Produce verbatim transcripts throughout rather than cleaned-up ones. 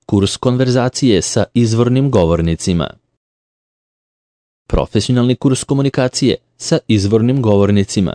Kurs konverzacije sa izvornim govornicima. Profesionalni kurs komunikacije sa izvornim govornicima.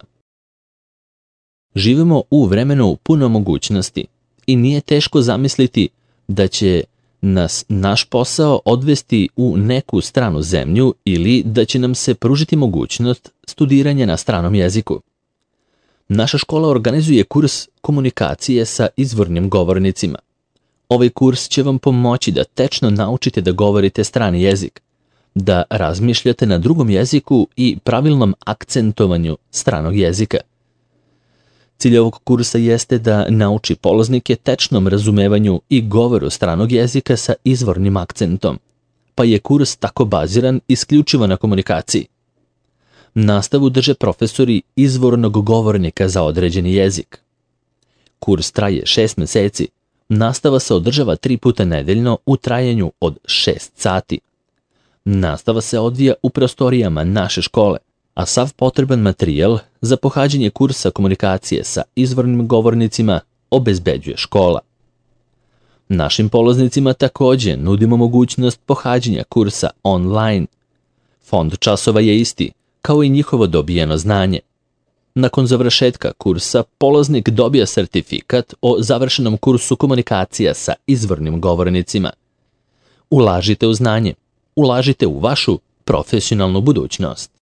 Živimo u vremenu puno mogućnosti i nije teško zamisliti da će nas naš posao odvesti u neku stranu zemlju ili da će nam se pružiti mogućnost studiranja na stranom jeziku. Naša škola organizuje kurs komunikacije sa izvornim govornicima. Ovaj kurs će vam pomoći da tečno naučite da govorite strani jezik, da razmišljate na drugom jeziku i pravilnom akcentovanju stranog jezika. Cilj ovog kursa jeste da nauči polaznike tečnom razumevanju i govoru stranog jezika sa izvornim akcentom, pa je kurs tako baziran isključivo na komunikaciji. Nastavu drže profesori izvornog govornika za određeni jezik. Kurs traje šest meseci, nastava se održava tri puta nedeljno u trajanju od šest sati. Nastava se odvija u prostorijama naše škole, a sav potreban materijal za pohađanje kursa komunikacije sa izvornim govornicima obezbeđuje škola. Našim polaznicima također nudimo mogućnost pohađanja kursa online. Fond časova je isti, kao i njihovo dobijeno znanje. Nakon završetka kursa, polaznik dobija sertifikat o završenom kursu komunikacija sa izvornim govornicima. Ulažite u znanje, ulažite u vašu profesionalnu budućnost.